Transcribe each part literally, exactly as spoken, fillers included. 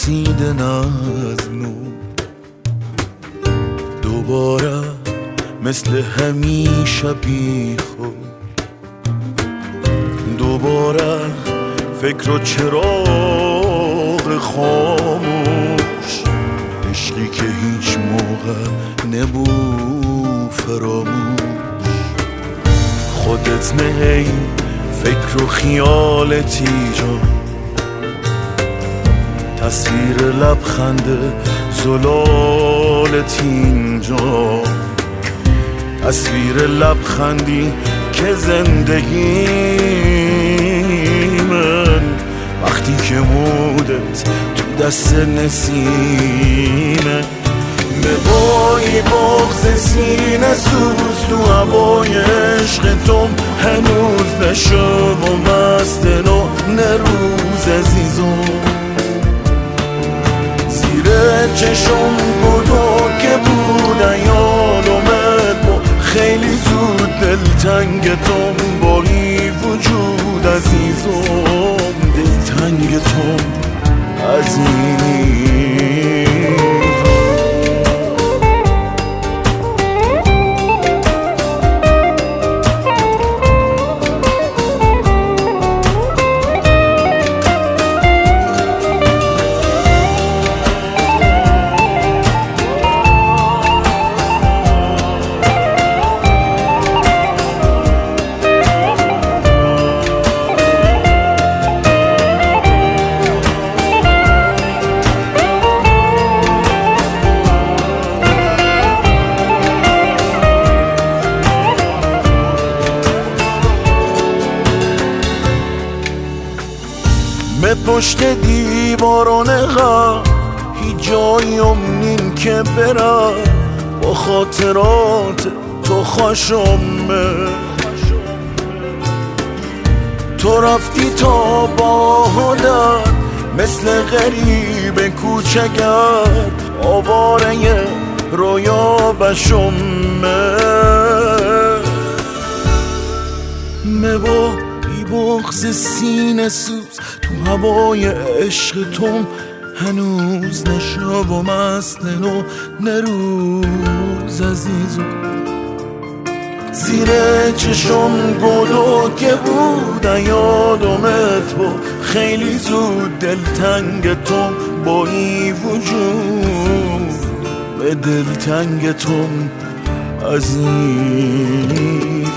رسیده از نو، دوباره مثل همیشه بی خود، دوباره فکر و چراغ خاموش، عشقی که هیچ موقع نبود فراموش. خودت نه فکر و خیالتی جا، تصویر لبخند زلالت اینجا، تصویر لبخندی که زندگی من وقتی که مودت تو دست نسیمه. بوی بغض سینه سوز تو هوای عشق توم هنوز نشو و مست نو نروز عزیزم. زیر چشم بودو که بود یادمت با خیلی زود دلتنگ توم باری وجود عزیزم، دلتنگ توم عزیز. به پشت دیوارانه غم هیچ جایم نین که برم، با خاطرات تو خوشمه. تو رفتی تا باهدن مثل غریب کوچگر، آواره رویا بشمه. مبا بغض سینه سوز تو هوای عشق توم هنوز نشو و مست نو نروز عزیزم. زیر چشم گلو که بود یادمت با خیلی زود دلتنگ توم بایی وجود به دلتنگ توم عزیزم.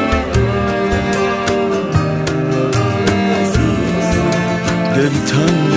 دلتنگ